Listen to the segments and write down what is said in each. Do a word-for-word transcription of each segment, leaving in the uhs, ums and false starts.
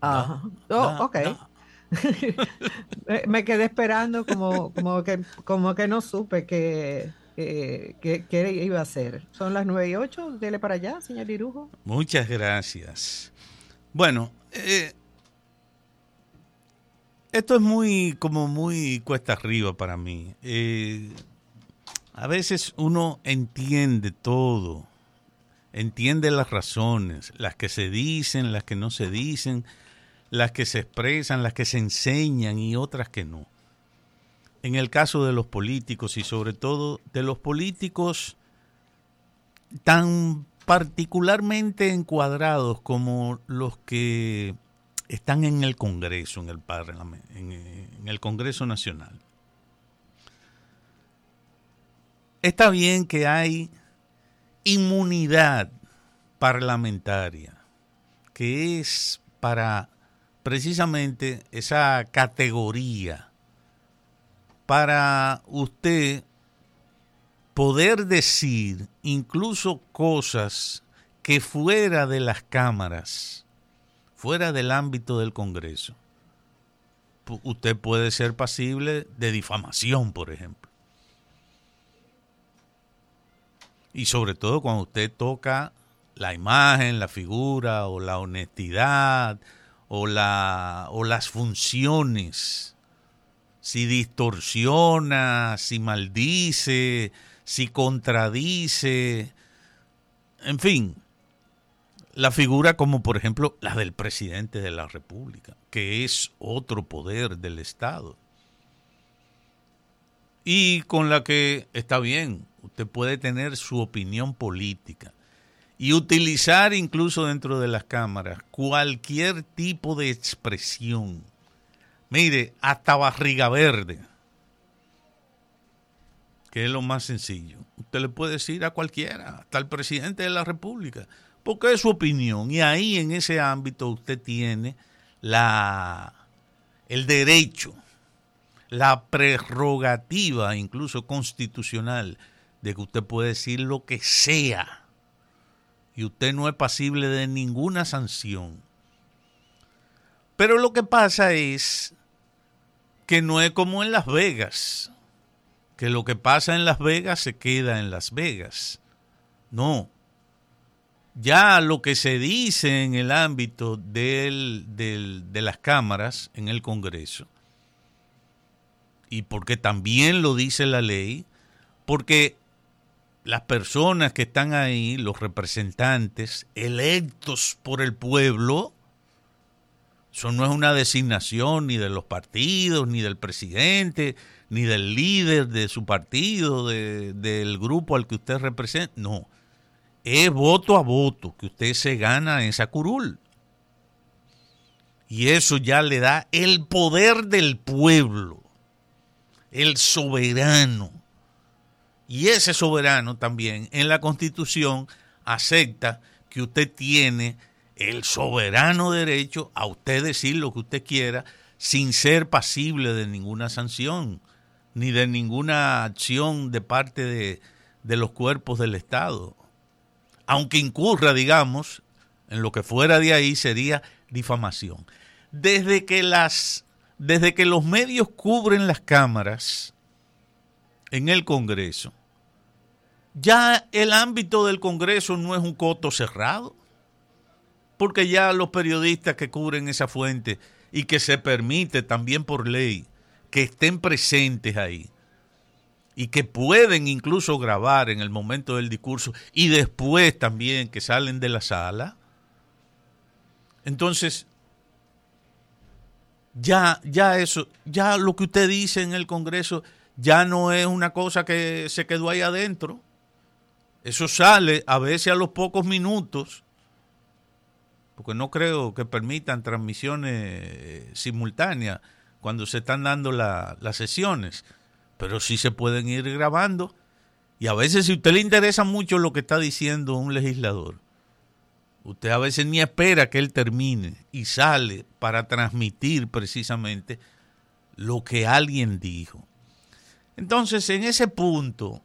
Da, Ajá. Oh, da, ok. da. Me me quedé esperando como, como que, como que no supe que, que, que- que iba a hacer. Son las nueve y ocho. Dele para allá, señor Irujo. Muchas gracias. Bueno, eh, esto es muy, como muy cuesta arriba para mí. Eh, a veces uno entiende todo, entiende las razones, las que se dicen, las que no se dicen, las que se expresan, las que se enseñan y otras que no. En el caso de los políticos y sobre todo de los políticos tan particularmente encuadrados como los que están en el Congreso, en el Parlamento, en, en el Congreso Nacional. Está bien que hay inmunidad parlamentaria, que es para precisamente esa categoría, para usted poder decir incluso cosas que fuera de las cámaras, fuera del ámbito del Congreso, usted puede ser pasible de difamación, por ejemplo. Y sobre todo cuando usted toca la imagen, la figura o la honestidad o, la, o las funciones. Si distorsiona, si maldice, si contradice, en fin, la figura como por ejemplo la del presidente de la República, que es otro poder del Estado. Y con la que está bien, usted puede tener su opinión política y utilizar incluso dentro de las cámaras cualquier tipo de expresión. Mire, hasta barriga verde, que es lo más sencillo. Usted le puede decir a cualquiera, hasta al presidente de la República, porque es su opinión. Y ahí en ese ámbito usted tiene la, el derecho, la prerrogativa incluso constitucional de que usted puede decir lo que sea y usted no es pasible de ninguna sanción. Pero lo que pasa es que no es como en Las Vegas, que lo que pasa en Las Vegas se queda en Las Vegas. No, ya lo que se dice en el ámbito del, del, de las cámaras en el Congreso, y porque también lo dice la ley, porque las personas que están ahí, los representantes electos por el pueblo, eso no es una designación ni de los partidos, ni del presidente, ni del líder de su partido, de, del grupo al que usted representa. No, es voto a voto que usted se gana esa curul. Y eso ya le da el poder del pueblo, el soberano. Y ese soberano también en la Constitución acepta que usted tiene el soberano derecho a usted decir lo que usted quiera sin ser pasible de ninguna sanción ni de ninguna acción de parte de, de los cuerpos del Estado. Aunque incurra, digamos, en lo que fuera de ahí sería difamación. Desde que las, desde que los medios cubren las cámaras en el Congreso, ya el ámbito del Congreso no es un coto cerrado, porque ya los periodistas que cubren esa fuente y que se permite también por ley que estén presentes ahí y que pueden incluso grabar en el momento del discurso y después también que salen de la sala, entonces ya, ya eso, ya lo que usted dice en el Congreso ya no es una cosa que se quedó ahí adentro. Eso sale a veces a los pocos minutos, porque no creo que permitan transmisiones simultáneas cuando se están dando la, las sesiones, pero sí se pueden ir grabando. Y a veces, si a usted le interesa mucho lo que está diciendo un legislador, usted a veces ni espera que él termine y sale para transmitir precisamente lo que alguien dijo. Entonces, en ese punto,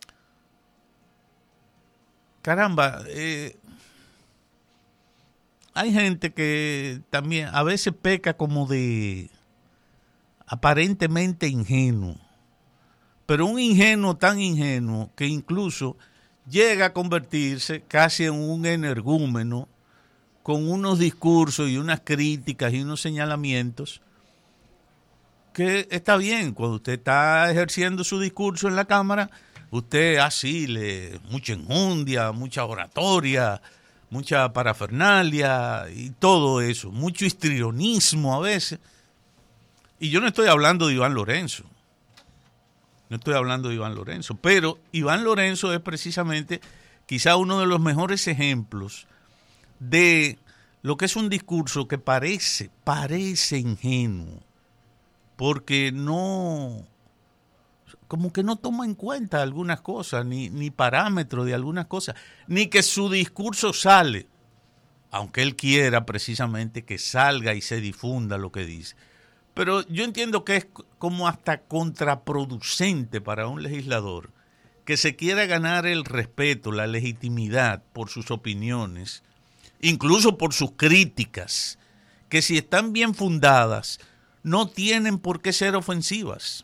caramba, eh, hay gente que también a veces peca como de aparentemente ingenuo, pero un ingenuo tan ingenuo que incluso llega a convertirse casi en un energúmeno con unos discursos y unas críticas y unos señalamientos que está bien. Cuando usted está ejerciendo su discurso en la Cámara, usted así le mucha enjundia, mucha oratoria, mucha parafernalia y todo eso, mucho histrionismo a veces. Y yo no estoy hablando de Iván Lorenzo, no estoy hablando de Iván Lorenzo, pero Iván Lorenzo es precisamente quizá uno de los mejores ejemplos de lo que es un discurso que parece, parece ingenuo, porque no, como que no toma en cuenta algunas cosas, ni, ni parámetros de algunas cosas, ni que su discurso sale, aunque él quiera precisamente que salga y se difunda lo que dice. Pero yo entiendo que es como hasta contraproducente para un legislador que se quiera ganar el respeto, la legitimidad por sus opiniones, incluso por sus críticas, que si están bien fundadas, no tienen por qué ser ofensivas.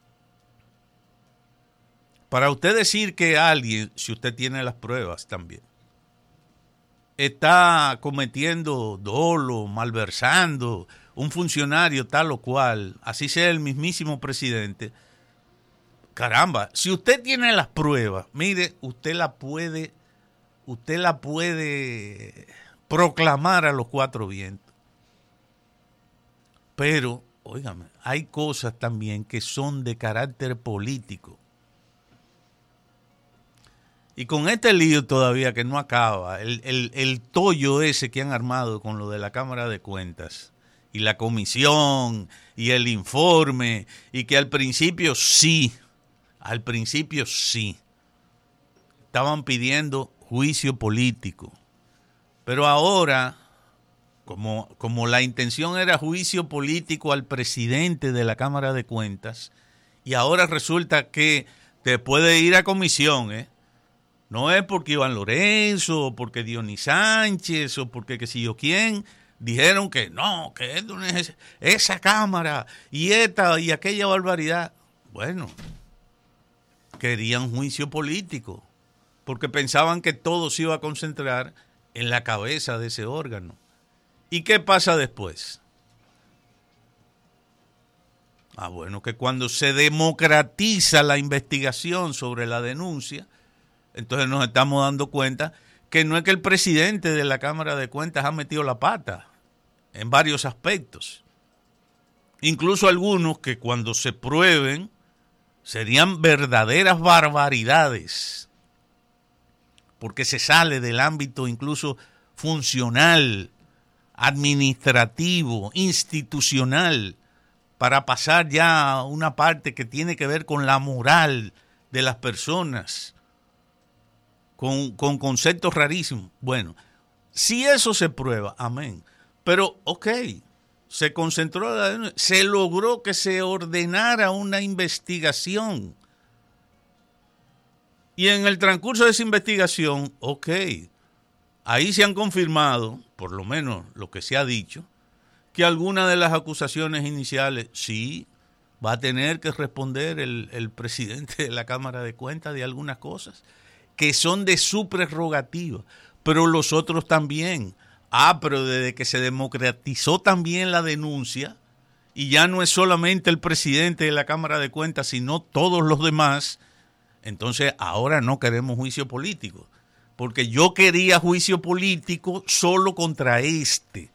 Para usted decir que alguien, si usted tiene las pruebas también, está cometiendo dolo, malversando, un funcionario tal o cual, así sea el mismísimo presidente, caramba, si usted tiene las pruebas, mire, usted la puede, usted la puede proclamar a los cuatro vientos. Pero, óigame, hay cosas también que son de carácter político. Y con este lío todavía que no acaba, el, el, el tollo ese que han armado con lo de la Cámara de Cuentas y la comisión y el informe, y que al principio sí, al principio sí, estaban pidiendo juicio político. Pero ahora, como, como la intención era juicio político al presidente de la Cámara de Cuentas, y ahora resulta que te puede ir a comisión, ¿eh? No es porque Iván Lorenzo, o porque Dionis Sánchez, o porque qué sé yo quién, dijeron que no, que esto no es esa Cámara, y esta y aquella barbaridad. Bueno, querían juicio político, porque pensaban que todo se iba a concentrar en la cabeza de ese órgano. ¿Y qué pasa después? Ah, bueno, que cuando se democratiza la investigación sobre la denuncia, entonces nos estamos dando cuenta que no es que el presidente de la Cámara de Cuentas ha metido la pata en varios aspectos. Incluso algunos que cuando se prueben serían verdaderas barbaridades, porque se sale del ámbito incluso funcional, administrativo, institucional, para pasar ya a una parte que tiene que ver con la moral de las personas, con, con conceptos rarísimos. Bueno, si eso se prueba, amén. Pero, ok, se concentró, la, se logró que se ordenara una investigación. Y en el transcurso de esa investigación, ok, ahí se han confirmado, por lo menos lo que se ha dicho, que algunas de las acusaciones iniciales, sí, va a tener que responder el, el presidente de la Cámara de Cuentas de algunas cosas que son de su prerrogativa, pero los otros también. Ah, pero desde que se democratizó también la denuncia, y ya no es solamente el presidente de la Cámara de Cuentas, sino todos los demás, entonces ahora no queremos juicio político, porque yo quería juicio político solo contra este.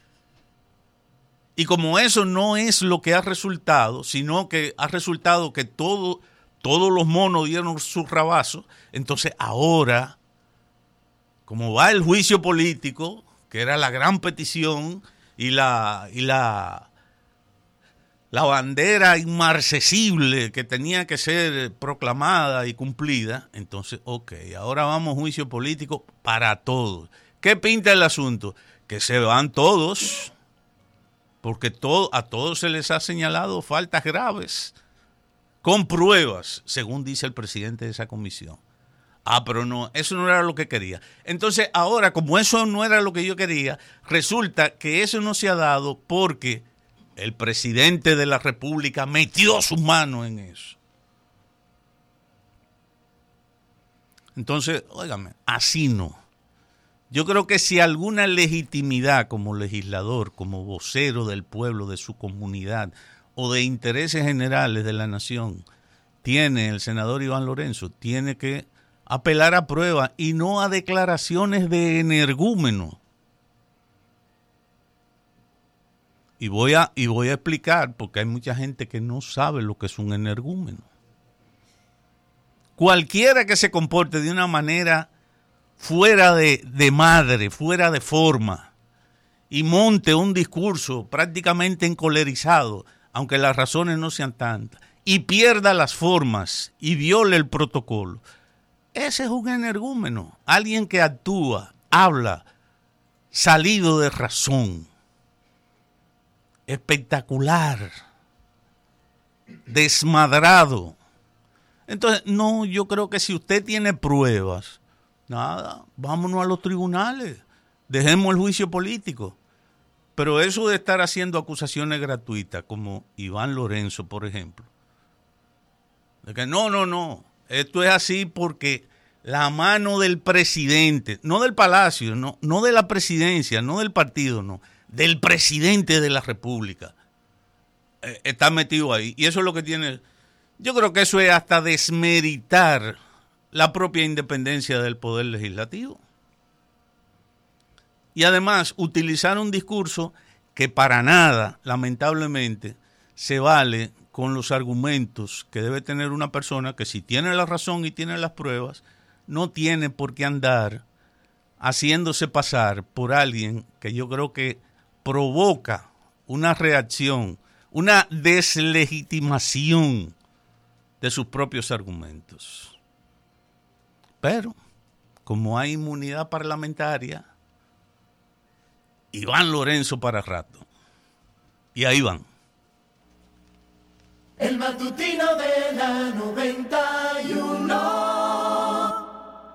Y como eso no es lo que ha resultado, sino que ha resultado que todo, todos los monos dieron su rabazo, entonces ahora, como va el juicio político, que era la gran petición y la, y la, la bandera inmarcesible que tenía que ser proclamada y cumplida, entonces, ok, ahora vamos a juicio político para todos. ¿Qué pinta el asunto? Que se van todos, porque todo, a todos se les ha señalado faltas graves, con pruebas, según dice el presidente de esa comisión. Ah, pero no, eso no era lo que quería. Entonces, ahora, como eso no era lo que yo quería, resulta que eso no se ha dado porque el presidente de la República metió su mano en eso. Entonces, óigame, así no. Yo creo que si alguna legitimidad como legislador, como vocero del pueblo, de su comunidad o de intereses generales de la nación, tiene el senador Iván Lorenzo, tiene que apelar a pruebas y no a declaraciones de energúmeno. Y voy a, y voy a explicar, porque hay mucha gente que no sabe lo que es un energúmeno. Cualquiera que se comporte de una manera fuera de, de madre, fuera de forma, y monte un discurso prácticamente encolerizado, aunque las razones no sean tantas, y pierda las formas y viole el protocolo, ese es un energúmeno, alguien que actúa, habla, salido de razón, espectacular, desmadrado. Entonces, no, yo creo que si usted tiene pruebas, nada, vámonos a los tribunales, dejemos el juicio político. Pero eso de estar haciendo acusaciones gratuitas, como Iván Lorenzo, por ejemplo, de que no, no, no, esto es así porque la mano del presidente, no del palacio, no, no de la presidencia, no del partido, no, del presidente de la República, eh, está metido ahí. Y eso es lo que tiene, yo creo que eso es hasta desmeritar la propia independencia del poder legislativo. Y además utilizar un discurso que para nada, lamentablemente, se vale con los argumentos que debe tener una persona que, si tiene la razón y tiene las pruebas, no tiene por qué andar haciéndose pasar por alguien que yo creo que provoca una reacción, una deslegitimación de sus propios argumentos. Pero, como hay inmunidad parlamentaria, Iván Lorenzo para rato. Y ahí van. El matutino de la noventa y uno.